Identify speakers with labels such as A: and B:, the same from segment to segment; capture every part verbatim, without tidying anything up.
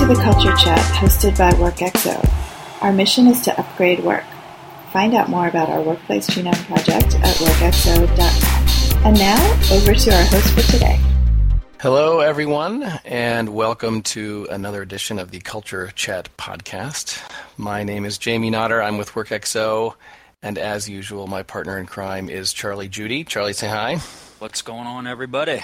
A: to the Culture Chat hosted by WorkXO. Our mission is to upgrade work. Find out more about our Workplace Genome Project at work x o dot com. And now, over to our host for today.
B: Hello, everyone, and welcome to another edition of the Culture Chat podcast. My name is Jamie Notter. I'm with WorkXO, and as usual, my partner in crime is Charlie Judy. Charlie, say hi.
C: What's going on, everybody?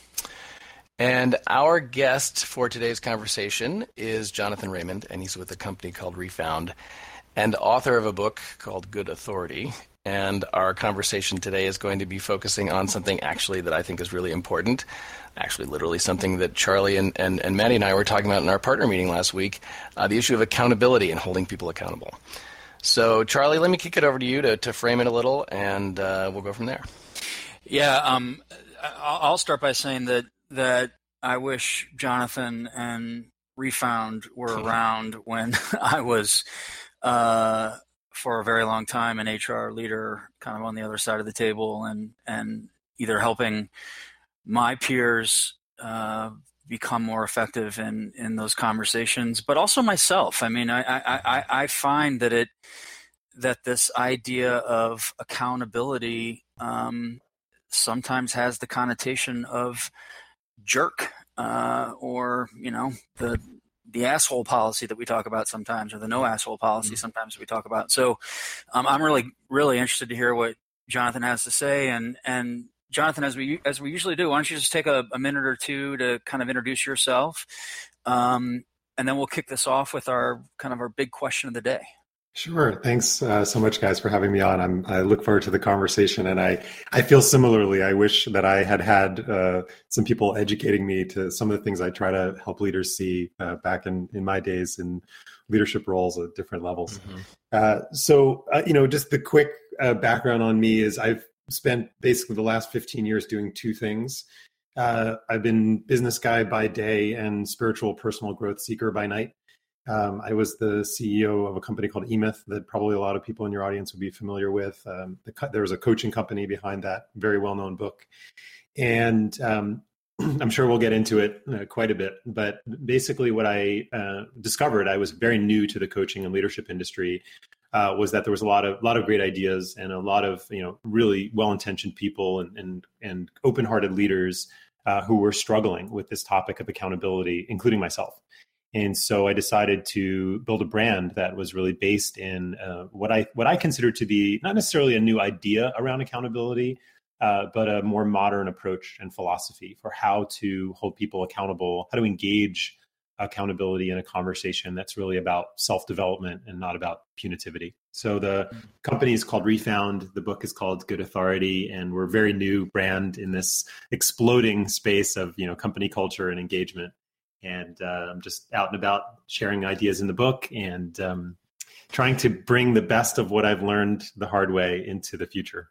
B: And our guest for today's conversation is Jonathan Raymond, and he's with a company called Refound, and author of a book called Good Authority. And our conversation today is going to be focusing on something actually that I think is really important, actually literally something that Charlie and, and, and Maddie and I were talking about in our partner meeting last week, uh, the issue of accountability and holding people accountable. So, Charlie, let me kick it over to you to, to frame it a little, and uh, we'll go from there.
C: Yeah, um, I'll start by saying that that I wish Jonathan and Refound were around when I was, uh, for a very long time, an H R leader, kind of on the other side of the table, and and either helping my peers uh, become more effective in, in those conversations, but also myself. I mean, I, I, I find that it that this idea of accountability um, sometimes has the connotation of jerk, uh, or, you know, the the asshole policy that we talk about sometimes, or the no asshole policy mm-hmm. sometimes we talk about. So um, I'm really, really interested to hear what Jonathan has to say. And, and Jonathan, as we as we usually do, why don't you just take a, a minute or two to kind of introduce yourself, um, and then we'll kick this off with our kind of our big question of the day.
D: Sure. Thanks uh, so much, guys, for having me on. I'm, I look forward to the conversation, and I, I feel similarly. I wish that I had had uh, some people educating me to some of the things I try to help leaders see uh, back in, in my days in leadership roles at different levels. Mm-hmm. Uh, so, uh, you know, just the quick uh, background on me is I've spent basically the last fifteen years doing two things. Uh, I've been business guy by day and spiritual personal growth seeker by night. Um, I was the C E O of a company called eMyth that probably a lot of people in your audience would be familiar with. Um, the, there was a coaching company behind that very well-known book. And um, I'm sure we'll get into it uh, quite a bit. But basically what I uh, discovered, I was very new to the coaching and leadership industry, uh, was that there was a lot of lot of great ideas and a lot of, you know, really well-intentioned people and and, and open-hearted leaders uh, who were struggling with this topic of accountability, including myself. And so I decided to build a brand that was really based in uh, what I what I consider to be not necessarily a new idea around accountability, uh, but a more modern approach and philosophy for how to hold people accountable, how to engage accountability in a conversation that's really about self-development and not about punitivity. So the company is called Refound. The book is called Good Authority, and we're a very new brand in this exploding space of, you know, company culture and engagement. And uh, I'm just out and about sharing ideas in the book and um, trying to bring the best of what I've learned the hard way into the future.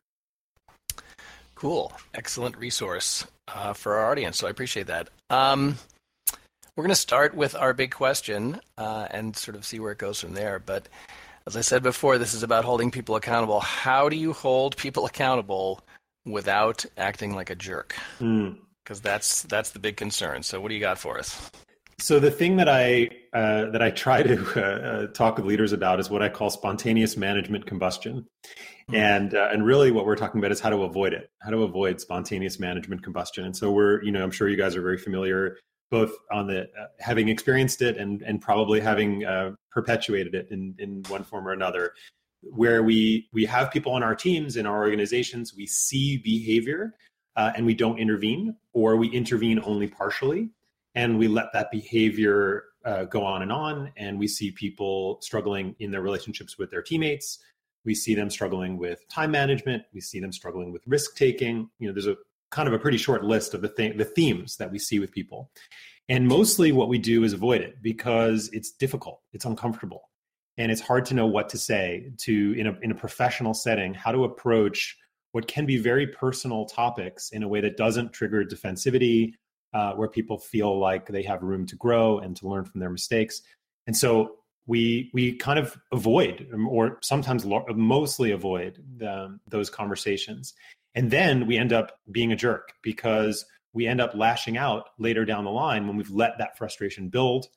B: Cool. Excellent resource uh, for our audience. So I appreciate that. Um, we're going to start with our big question uh, and sort of see where it goes from there. But as I said before, this is about holding people accountable. How do you hold people accountable without acting like a jerk? Mm. Because that's that's the big concern. So what do you got for us?
D: So the thing that I uh, that I try to uh, talk with leaders about is what I call spontaneous management combustion, mm-hmm. and uh, and really what we're talking about is how to avoid it, how to avoid spontaneous management combustion. And so we're, you know, I'm sure you guys are very familiar, both on the uh, having experienced it and and probably having uh, perpetuated it in in one form or another, where we we have people on our teams, in our organizations, we see behavior. Uh, and we don't intervene, or we intervene only partially, and we let that behavior uh, go on and on, and we see people struggling in their relationships with their teammates. We see them struggling with time management. We see them struggling with risk-taking. You know, there's a kind of a pretty short list of the th- the themes that we see with people. And mostly what we do is avoid it because it's difficult, it's uncomfortable, and it's hard to know what to say to, in a in a professional setting, how to approach what can be very personal topics in a way that doesn't trigger defensivity, uh, where people feel like they have room to grow and to learn from their mistakes. And so we we kind of avoid, or sometimes mostly avoid, the, those conversations. And then we end up being a jerk because we end up lashing out later down the line when we've let that frustration build.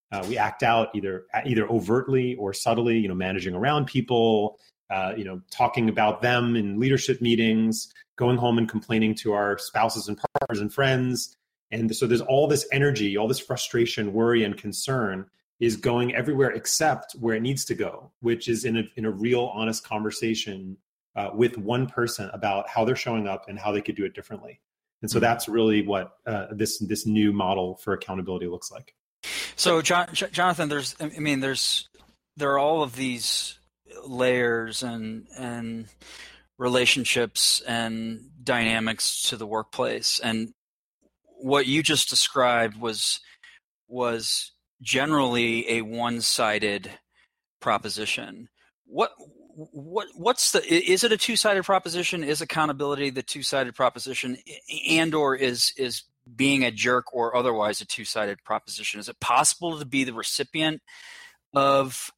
D: Uh, we act out either either overtly or subtly, you know, managing around people, uh, you know, talking about them in leadership meetings, going home and complaining to our spouses and partners and friends. And so there's all this energy, all this frustration, worry, and concern is going everywhere except where it needs to go, which is in a, in a real, honest conversation uh, with one person about how they're showing up and how they could do it differently. And so that's really what uh, this this new model for accountability looks like.
C: So, John, Jonathan, there's, I mean, there's, there are all of these layers and and relationships and dynamics to the workplace, and what you just described was was generally a one-sided proposition. What what what's the is it a two-sided proposition? Is accountability the two-sided proposition, and or is is being a jerk or otherwise a two-sided proposition? Is it possible to be the recipient of,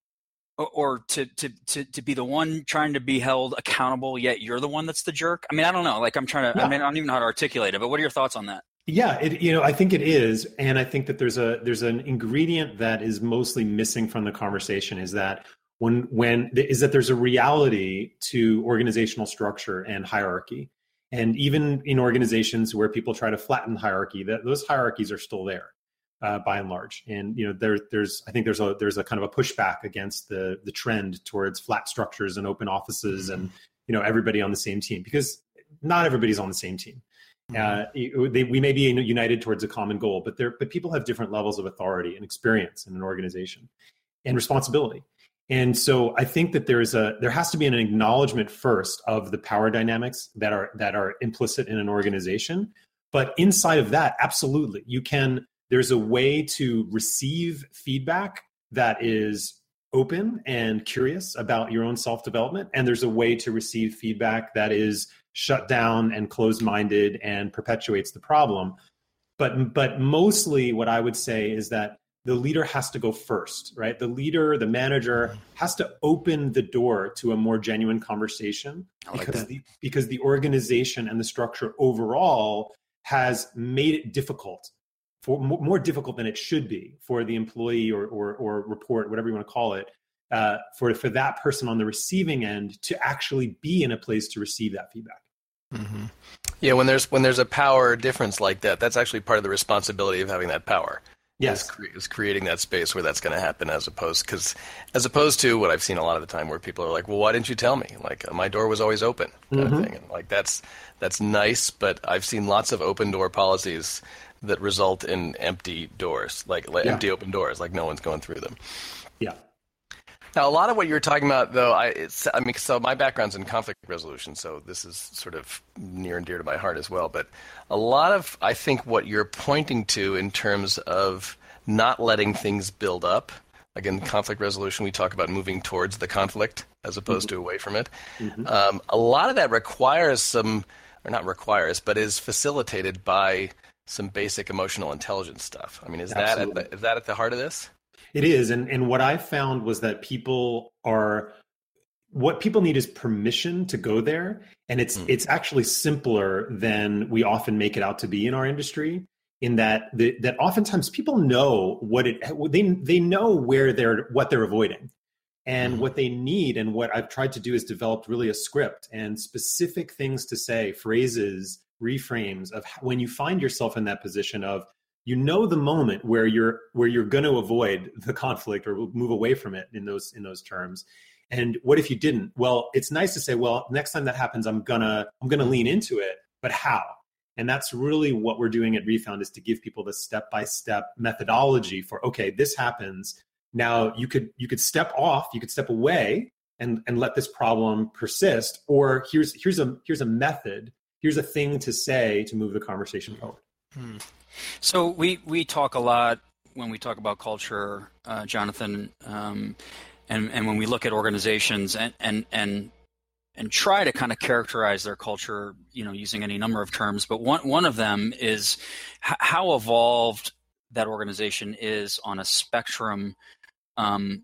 C: or to, to, to, to be the one trying to be held accountable, yet you're the one that's the jerk? I mean, I don't know. Like I'm trying to, yeah. I mean, I don't even know how to articulate it, but what are your thoughts on that?
D: Yeah, it, you know, I think it is. And I think that there's a, there's an ingredient that is mostly missing from the conversation is that when, when is that there's a reality to organizational structure and hierarchy. And even in organizations where people try to flatten hierarchy, that those hierarchies are still there, uh, by and large. And you know, there, there's I think there's a there's a kind of a pushback against the the trend towards flat structures and open offices, and you know, everybody on the same team, because not everybody's on the same team. Uh, they, we may be united towards a common goal, but there but people have different levels of authority and experience in an organization and responsibility. And so I think that there's a there has to be an acknowledgement first of the power dynamics that are that are implicit in an organization. But inside of that, absolutely, you can. There's a way to receive feedback that is open and curious about your own self-development, and there's a way to receive feedback that is shut down and closed-minded and perpetuates the problem. But but mostly, what I would say is that the leader has to go first, right? The leader, the manager has to open the door to a more genuine conversation
B: like
D: because the, because the organization and the structure overall has made it difficult, for more difficult than it should be for the employee or or, or report, whatever you want to call it, uh, for, for that person on the receiving end to actually be in a place to receive that feedback.
B: Mm-hmm. Yeah, when there's when there's a power difference like that, that's actually part of the responsibility of having that power.
D: Yes,
B: is, cre- is creating that space where that's going to happen, as opposed because as opposed to what I've seen a lot of the time, where people are like, "Well, why didn't you tell me? Like, my door was always open," kind mm-hmm. of thing. And like that's that's nice, but I've seen lots of open door policies that result in empty doors, like yeah. empty open doors, like no one's going through them.
D: Yeah.
B: Now, a lot of what you're talking about, though, I, it's, I mean, so my background's in conflict resolution, so this is sort of near and dear to my heart as well. But a lot of, I think, what you're pointing to in terms of not letting things build up, like in conflict resolution, we talk about moving towards the conflict as opposed mm-hmm. to away from it. Mm-hmm. Um, a lot of that requires some, or not requires, but is facilitated by some basic emotional intelligence stuff. I mean, is Absolutely. that at the, is that at the heart of this?
D: It is. And, and what I found was that people are, what people need is permission to go there. And it's, mm. it's actually simpler than we often make it out to be in our industry, in that, the, that oftentimes people know what it, they, they know where they're, what they're avoiding and mm. what they need. And what I've tried to do is develop really a script and specific things to say, phrases, reframes of when you find yourself in that position of, you know, the moment where you're where you're going to avoid the conflict or move away from it in those in those terms. And what if you didn't? Well, it's nice to say, well, next time that happens, I'm gonna I'm gonna lean into it, but how? And that's really what we're doing at Refound, is to give people the step-by-step methodology for, okay, this happens. Now you could you could step off, you could step away and, and let this problem persist, or here's here's a here's a method, here's a thing to say to move the conversation forward.
C: Hmm. So we, we talk a lot when we talk about culture, uh, Jonathan, um, and, and when we look at organizations and, and, and, and try to kind of characterize their culture, you know, using any number of terms. But one, one of them is h- how evolved that organization is on a spectrum um,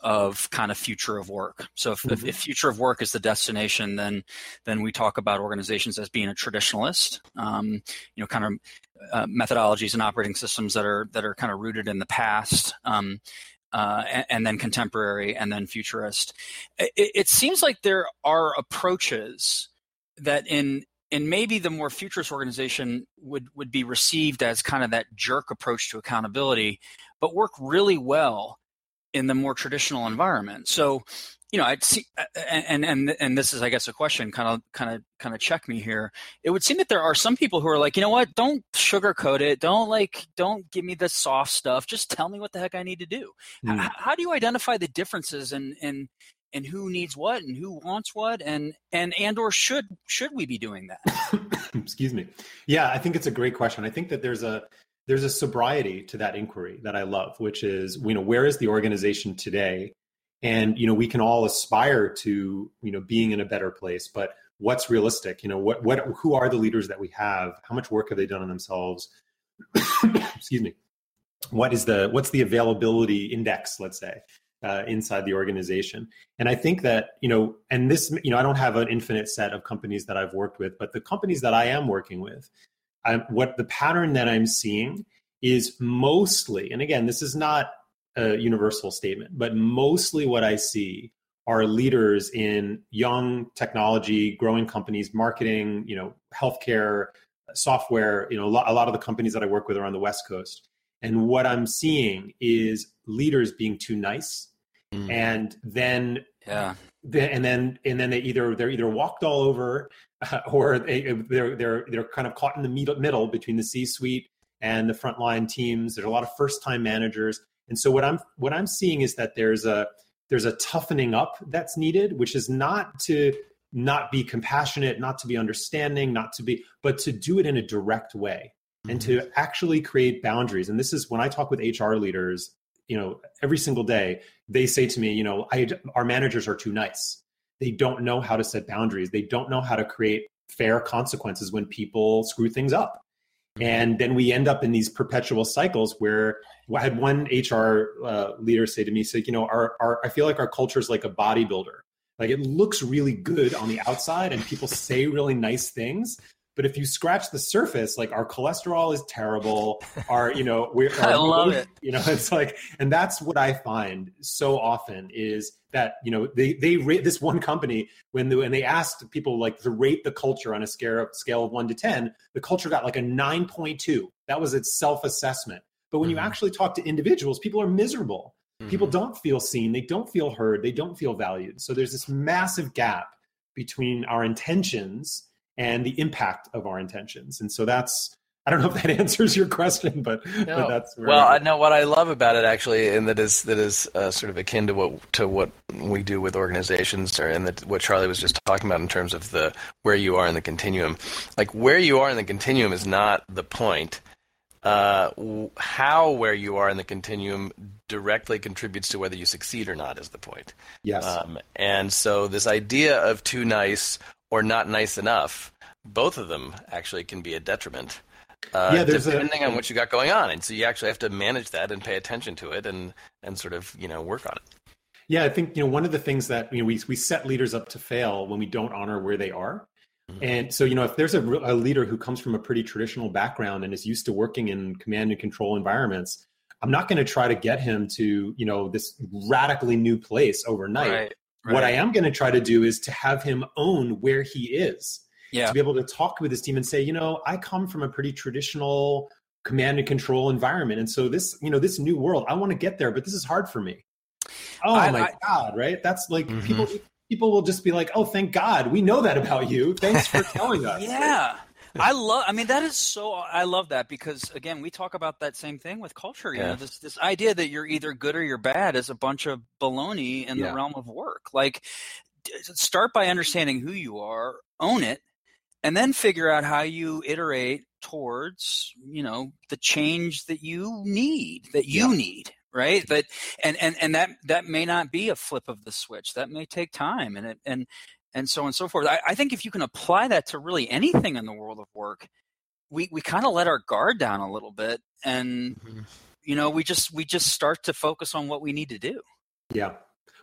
C: of kind of future of work. So if,
D: Mm-hmm.
C: if, if future of work is the destination, then then we talk about organizations as being a traditionalist, um, you know, kind of uh, methodologies and operating systems that are that are kind of rooted in the past, um, uh, and, and then contemporary, and then futurist. It, it seems like there are approaches that in in maybe the more futurist organization would would be received as kind of that jerk approach to accountability, but work really well in the more traditional environment. So, you know, I'd see, and and and this is, I guess, a question. Kind of, kind of, kind of check me here. It would seem that there are some people who are like, you know what? Don't sugarcoat it. Don't like, don't give me the soft stuff. Just tell me what the heck I need to do. Mm. H- how do you identify the differences in in and who needs what and who wants what, and and and or should should we be doing that?
D: Excuse me. Yeah, I think it's a great question. I think that there's a there's a sobriety to that inquiry that I love, which is, you know, where is the organization today? And, you know, we can all aspire to, you know, being in a better place, but what's realistic? You know, what what who are the leaders that we have? How much work have they done on themselves? Excuse me. What is the what's the availability index, let's say, uh, inside the organization? And I think that, you know, and this, you know, I don't have an infinite set of companies that I've worked with, but the companies that I am working with, I'm, what the pattern that I'm seeing is mostly, and again, this is not a universal statement, but mostly what I see are leaders in young technology, growing companies, marketing, you know, healthcare, software, you know, a lot, a lot of the companies that I work with are on the West Coast. And what I'm seeing is leaders being too nice. Mm. And then,
C: yeah.
D: the, and then, and then they either, they're either walked all over uh, or they, they're, they're, they're kind of caught in the middle between the C-suite and the frontline teams. There's a lot of first-time managers. And so what I'm, what I'm seeing is that there's a, there's a toughening up that's needed, which is not to not be compassionate, not to be understanding, not to be, but to do it in a direct way. And to actually create boundaries. And this is when I talk with H R leaders, you know, every single day, they say to me, you know, I, our managers are too nice. They don't know how to set boundaries. They don't know how to create fair consequences when people screw things up. Mm-hmm. And then we end up in these perpetual cycles where I had one H R uh, leader say to me, say, you know, our, our, I feel like our culture is like a bodybuilder. Like it looks really good on the outside and people say really nice things. But if you scratch the surface, like our cholesterol is terrible, our, you know, we're, our,
C: I love it.
D: You know, it's like, and that's what I find so often is that, you know, they, they rate this one company when they, when they asked people like to rate the culture on a scale, scale of one to ten, the culture got like a nine point two. That was its self-assessment. But when mm-hmm. you actually talk to individuals, people are miserable. Mm-hmm. People don't feel seen. They don't feel heard. They don't feel valued. So there's this massive gap between our intentions and the impact of our intentions. And so that's, I don't know if that answers your question, but, no. but that's where
B: well, I know what I love about it actually, and that is that is uh, sort of akin to what to what we do with organizations, or and that what Charlie was just talking about in terms of the where you are in the continuum. Like where you are in the continuum is not the point. Uh, how where you are in the continuum directly contributes to whether you succeed or not is the point.
D: Yes.
B: Um, and so this idea of too nice or not nice enough, both of them actually can be a detriment, uh,
D: yeah, there's
B: depending
D: a,
B: on what you got going on. And so you actually have to manage that and pay attention to it and, and sort of, you know, work on it.
D: Yeah, I think, you know, one of the things that, you know, we, we set leaders up to fail when we don't honor where they are. Mm-hmm. And so, you know, if there's a, a leader who comes from a pretty traditional background and is used to working in command and control environments, I'm not going to try to get him to, you know, this radically new place overnight.
C: Right. Right.
D: What I am going to try to do is to have him own where he is,
C: yeah.
D: to be able to talk with his team and say, you know, I come from a pretty traditional command and control environment. And so this, you know, this new world, I want to get there, but this is hard for me. Oh I, my I, God. Right. That's like mm-hmm. people, people will just be like, oh, thank God. We know that about you. Thanks for telling us.
C: Yeah. I love, I mean, that is so, I love that because again, we talk about that same thing with culture, you
B: yeah.
C: know, this, this idea that you're either good or you're bad is a bunch of baloney in yeah. the realm of work. Like start by understanding who you are, own it, and then figure out how you iterate towards, you know, the change that you need, that you yeah. need. Right. But, and, and, and that, that may not be a flip of the switch. That may take time and it, and, and so on and so forth. I, I think if you can apply that to really anything in the world of work, we, we kind of let our guard down a little bit and, mm-hmm. you know, we just, we just start to focus on what we need to do.
D: Yeah.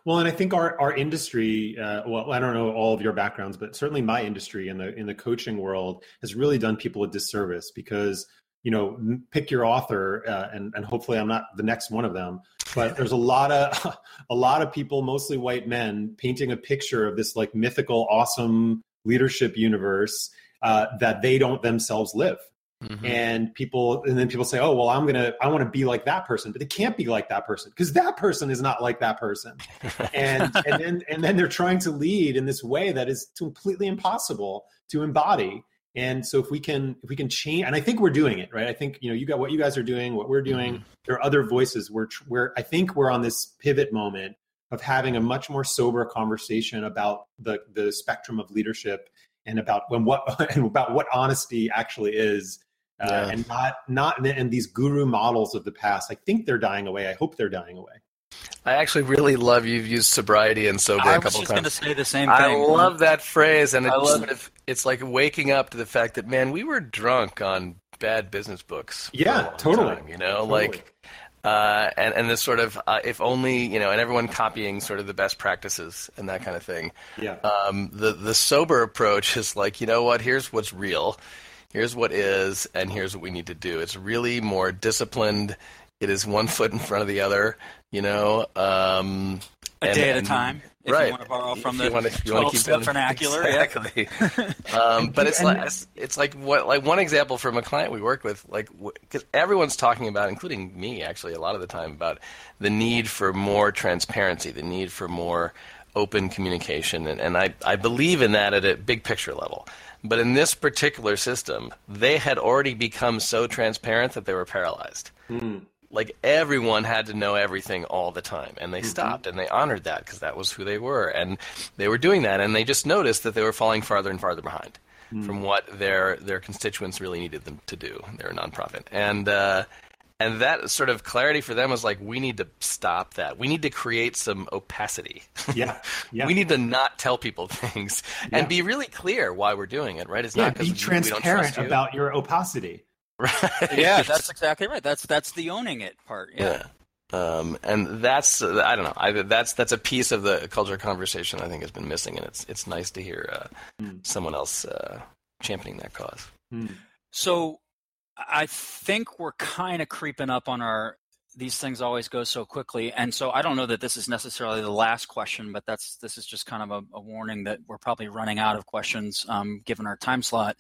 D: Well, and I think our, our industry, uh, well, I don't know all of your backgrounds, but certainly my industry in the in the coaching world has really done people a disservice because, you know, pick your author, uh, and, and hopefully I'm not the next one of them, but there's a lot of a lot of people, mostly white men, painting a picture of this like mythical, awesome leadership universe uh, that they don't themselves live. Mm-hmm. And people, and then people say, oh, well, I'm going to, I want to be like that person, but they can't be like that person because that person is not like that person. and, and then, and then they're trying to lead in this way that is completely impossible to embody. And so if we can, if we can change, and I think we're doing it, right? I think, you know, you got what you guys are doing, what we're doing. Mm-hmm. There are other voices. We're, we're, I think we're on this pivot moment of having a much more sober conversation about the, the spectrum of leadership and about when what, and about what honesty actually is. Uh, yeah. And not not and these guru models of the past. I think they're dying away. I hope they're dying away.
B: I actually really love you've used sobriety and sober
C: I
B: a couple
C: was just
B: times.
C: going to say the same thing.
B: I love that phrase, and it's,
C: sort
B: of, it's like waking up to the fact that, man, we were drunk on bad business books.
D: Yeah, totally.
B: Time, you know,
D: totally.
B: like, uh, and and this sort of uh, if only, you know, and everyone copying sort of the best practices and that kind of thing.
D: Yeah.
B: Um, the the sober approach is like, you know what? Here's what's real. Here's what is, and here's what we need to do. It's really more disciplined. It is one foot in front of the other, you know. Um,
C: a
B: and,
C: day at
B: and,
C: a time, if
B: right.
C: you want to borrow from
B: if
C: the twelve-step vernacular.
B: Exactly.
C: Yeah.
B: um, but it's like it's like what like one example from a client we worked with, like because everyone's talking about, including me, actually, a lot of the time about the need for more transparency, the need for more open communication, and, and I I believe in that at a big picture level. But in this particular system, they had already become so transparent that they were paralyzed. Mm. Like everyone had to know everything all the time, and they mm-hmm. stopped and they honored that because that was who they were, and they were doing that, and they just noticed that they were falling farther and farther behind mm. from what their their constituents really needed them to do. They're a nonprofit, and uh, and that sort of clarity for them was like, we need to stop that. We need to create some opacity.
D: Yeah, yeah.
B: We need to not tell people things and yeah. be really clear why we're doing it. Right? It's
D: yeah,
B: not because
D: be transparent
B: we don't trust you.
D: about your opacity.
B: Right.
C: Yeah, that's exactly right. That's that's the owning it part. Yeah.
B: yeah. Um, and that's uh, I don't know. I, that's that's a piece of the culture conversation I think has been missing, and it's it's nice to hear uh, mm. someone else uh, championing that cause.
D: Mm.
C: So I think we're kind of creeping up on our. These things always go so quickly, and so I don't know that this is necessarily the last question, but that's this is just kind of a, a warning that we're probably running out of questions um, given our time slot.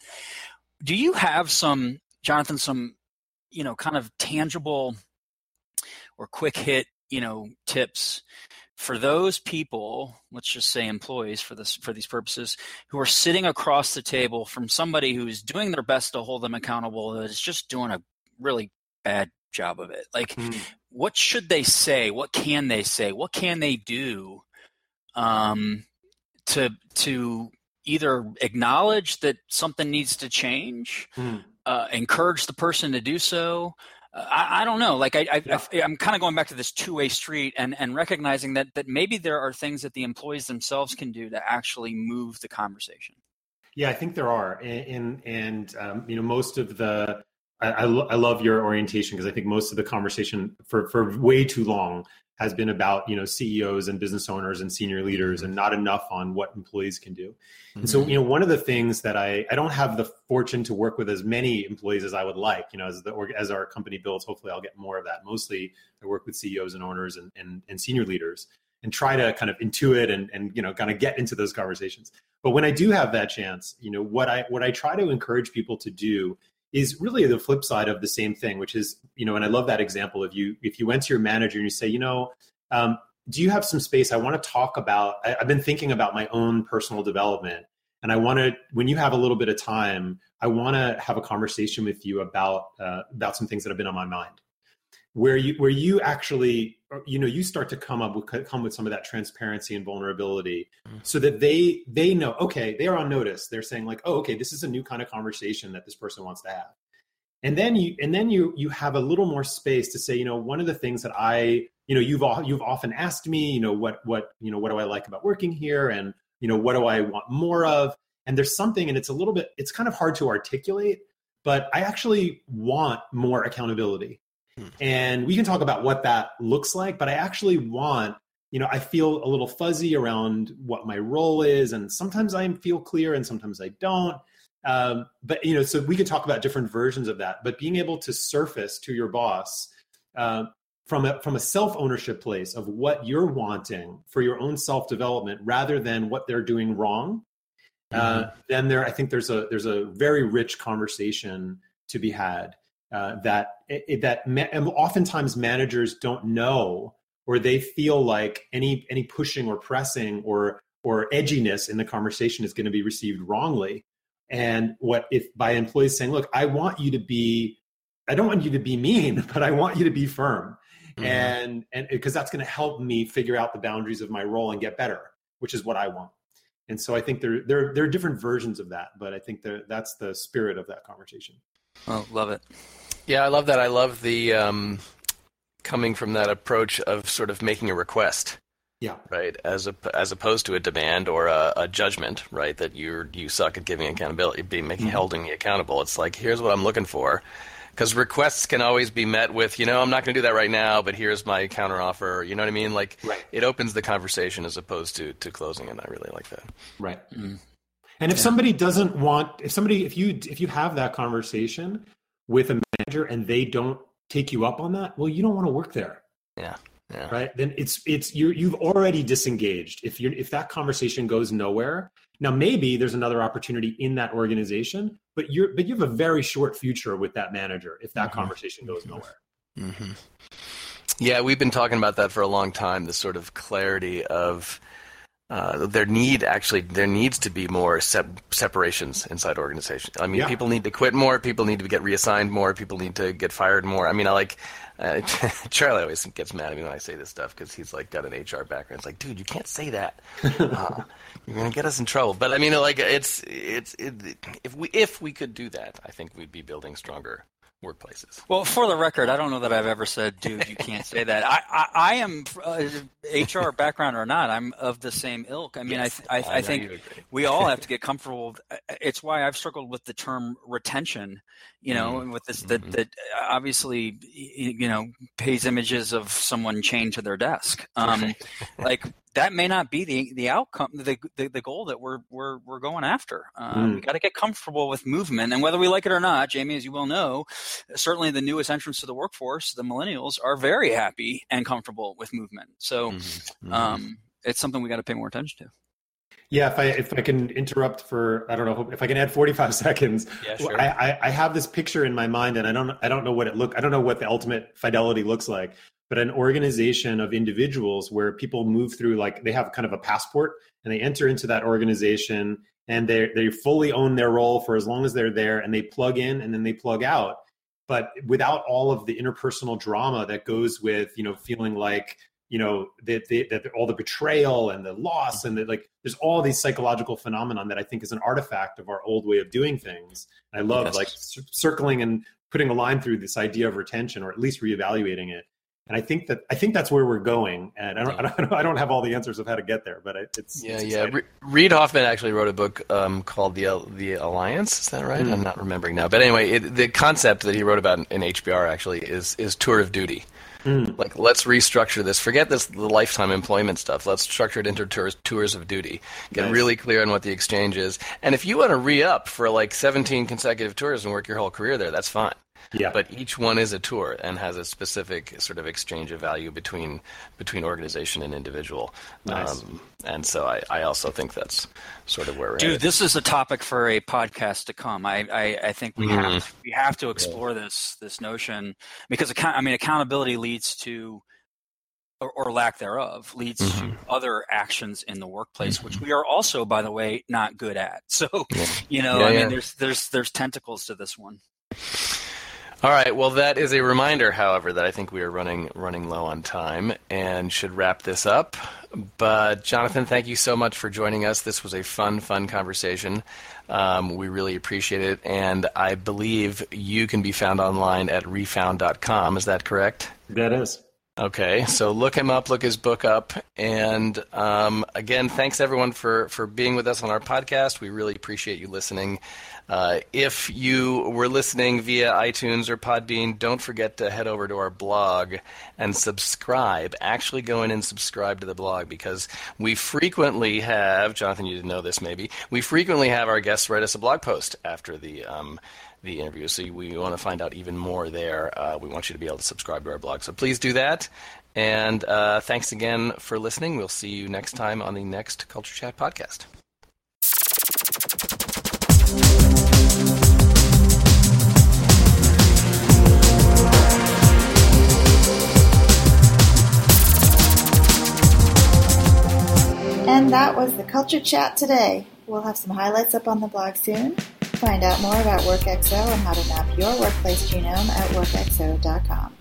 C: Do you have some, Jonathan, some, you know, kind of tangible or quick hit, you know, tips for those people, let's just say employees for this for these purposes, who are sitting across the table from somebody who's doing their best to hold them accountable, that is just doing a really bad job of it? Like, mm. what should they say? What can they say? What can they do um, to to either acknowledge that something needs to change, mm. uh, encourage the person to do so? Uh, I, I don't know. Like I, I, yeah. I, I'm kind of going back to this two-way street and, and recognizing that that maybe there are things that the employees themselves can do to actually move the conversation.
D: Yeah, I think there are, and and, and um, you know, most of the. I, I, lo- I love your orientation because I think most of the conversation for, for way too long has been about, you know, C E Os and business owners and senior leaders and not enough on what employees can do. Mm-hmm. And so, you know, one of the things that I, I don't have the fortune to work with as many employees as I would like, you know, as the, as our company builds, hopefully I'll get more of that. Mostly I work with C E Os and owners and, and, and senior leaders and try to kind of intuit and, and, you know, kind of get into those conversations. But when I do have that chance, you know, what I, what I try to encourage people to do is really the flip side of the same thing, which is, you know, and I love that example of you, if you went to your manager and you say, you know, um, do you have some space? I want to talk about, I, I've been thinking about my own personal development. And I want to, when you have a little bit of time, I want to have a conversation with you about, uh, about some things that have been on my mind. Where you, where you actually, you know, you start to come up with, come with some of that transparency and vulnerability mm. so that they, they know, okay, they are on notice. They're saying like, oh, okay, this is a new kind of conversation that this person wants to have. And then you, and then you, you have a little more space to say, you know, one of the things that I, you know, you've, you've often asked me, you know, what, what, you know, what do I like about working here? And, you know, what do I want more of? And there's something, and it's a little bit, it's kind of hard to articulate, but I actually want more accountability. And we can talk about what that looks like, but I actually want you know, I feel a little fuzzy around what my role is. And sometimes I feel clear and sometimes I don't. Um, but, you know, so we could talk about different versions of that, but being able to surface to your boss uh, from a, from a self-ownership place of what you're wanting for your own self-development rather than what they're doing wrong, mm-hmm. uh, then there, I think there's a, there's a very rich conversation to be had uh, that, it, that ma- oftentimes managers don't know, or they feel like any, any pushing or pressing or, or edginess in the conversation is going to be received wrongly. And what if by employees saying, look, I want you to be, I don't want you to be mean, but I want you to be firm. Mm-hmm. And, and because that's going to help me figure out the boundaries of my role and get better, which is what I want. And so I think there, there, there are different versions of that, but I think there, that's the spirit of that conversation.
C: Oh, love it.
B: Yeah, I love that. I love the um, coming from that approach of sort of making a request.
D: Yeah.
B: Right. As a, as opposed to a demand or a, a judgment, right? That you you suck at giving accountability, being making mm-hmm. holding me accountable. It's like, here's what I'm looking for, because requests can always be met with, you know, I'm not going to do that right now, but here's my counteroffer. You know what I mean? Like,
D: right.
B: It opens the conversation as opposed to to closing it. I really like that.
D: Right. Mm-hmm. And if yeah. somebody doesn't want, if somebody, if you if you have that conversation with a manager and they don't take you up on that, well, you don't want to work there.
B: Yeah. Yeah.
D: Right. Then it's it's you you've already disengaged. If you're if that conversation goes nowhere, now maybe there's another opportunity in that organization, but you're but you have a very short future with that manager if that mm-hmm. conversation goes nowhere.
B: Mm-hmm. Yeah, we've been talking about that for a long time. This sort of clarity of uh, there need actually there needs to be more sep- separations inside organizations. I mean, yeah. people need to quit more. People need to get reassigned more. People need to get fired more. I mean, I like. Uh, Charlie always gets mad at me when I say this stuff because he's like got an H R background. It's like, dude, you can't say that. Uh, you're gonna get us in trouble. But I mean, like, it's it's it, if we if we could do that, I think we'd be building stronger workplaces.
C: Well, for the record, I don't know that I've ever said, dude, you can't say that. I I, I am uh, H R background or not, I'm of the same ilk. I mean, yes, I I, I, I think we all have to get comfortable. It's why I've struggled with the term retention. You know, mm-hmm. with this that that obviously you know pays images of someone chained to their desk. Um, like that may not be the the outcome, the the, the goal that we're we're we're going after. Uh, mm. We got to get comfortable with movement, and whether we like it or not, Jamie, as you well know, certainly the newest entrants to the workforce, the millennials, are very happy and comfortable with movement. So mm-hmm. um, it's something we got to pay more attention to.
D: Yeah, if I if I can interrupt for I don't know if I can add forty-five seconds.
B: Yeah, sure.
D: I, I, I have this picture in my mind, and I don't I don't know what it look I don't know what the ultimate fidelity looks like, but an organization of individuals where people move through, like they have kind of a passport and they enter into that organization and they they fully own their role for as long as they're there, and they plug in and then they plug out, but without all of the interpersonal drama that goes with, you know, feeling like, you know, that, that all the betrayal and the loss and the, like, there's all these psychological phenomenon that I think is an artifact of our old way of doing things. And I love yes. like c- circling and putting a line through this idea of retention, or at least reevaluating it. And I think that I think that's where we're going. And I don't, I don't, I don't have all the answers of how to get there, but it's
B: yeah,
D: it's
B: yeah. Re- Reid Hoffman actually wrote a book um, called the the Alliance. Is that right? Mm. I'm not remembering now. But anyway, it, the concept that he wrote about in, in H B R actually is is tour of duty. Mm. Like, let's restructure this. Forget this the lifetime employment stuff. Let's structure it into tours, tours of duty. Get nice. really clear on what the exchange is. And if you want to re-up for like seventeen consecutive tours and work your whole career there, that's fine.
D: Yeah.
B: But each one is a tour and has a specific sort of exchange of value between between organization and individual.
D: Nice.
B: Um, and so I, I also think that's sort of where we're
C: Dude,
B: headed.
C: This is a topic for a podcast to come. I, I, I think we mm-hmm. have we have to explore yeah. this this notion, because account, I mean accountability leads to, or, or lack thereof, leads mm-hmm. to other actions in the workplace, mm-hmm. which we are also, by the way, not good at. So, yeah. you know,
B: yeah,
C: I
B: yeah.
C: mean, there's there's there's tentacles to this one.
B: All right. Well, that is a reminder, however, that I think we are running running low on time and should wrap this up. But Jonathan, thank you so much for joining us. This was a fun, fun conversation. Um, we really appreciate it. And I believe you can be found online at refound dot com. Is that correct?
D: That is.
B: Okay, so look him up, look his book up, and um, again, thanks everyone for, for being with us on our podcast. We really appreciate you listening. Uh, if you were listening via iTunes or Podbean, don't forget to head over to our blog and subscribe. Actually go in and subscribe to the blog, because we frequently have, Jonathan, you didn't know this maybe, we frequently have our guests write us a blog post after the um, the interview. So we want to find out even more there. Uh, we want you to be able to subscribe to our blog. So please do that. And uh, thanks again for listening. We'll see you next time on the next Culture Chat podcast.
A: And that was the Culture Chat today. We'll have some highlights up on the blog soon. Find out more about WorkXO and how to map your workplace genome at work x o dot com.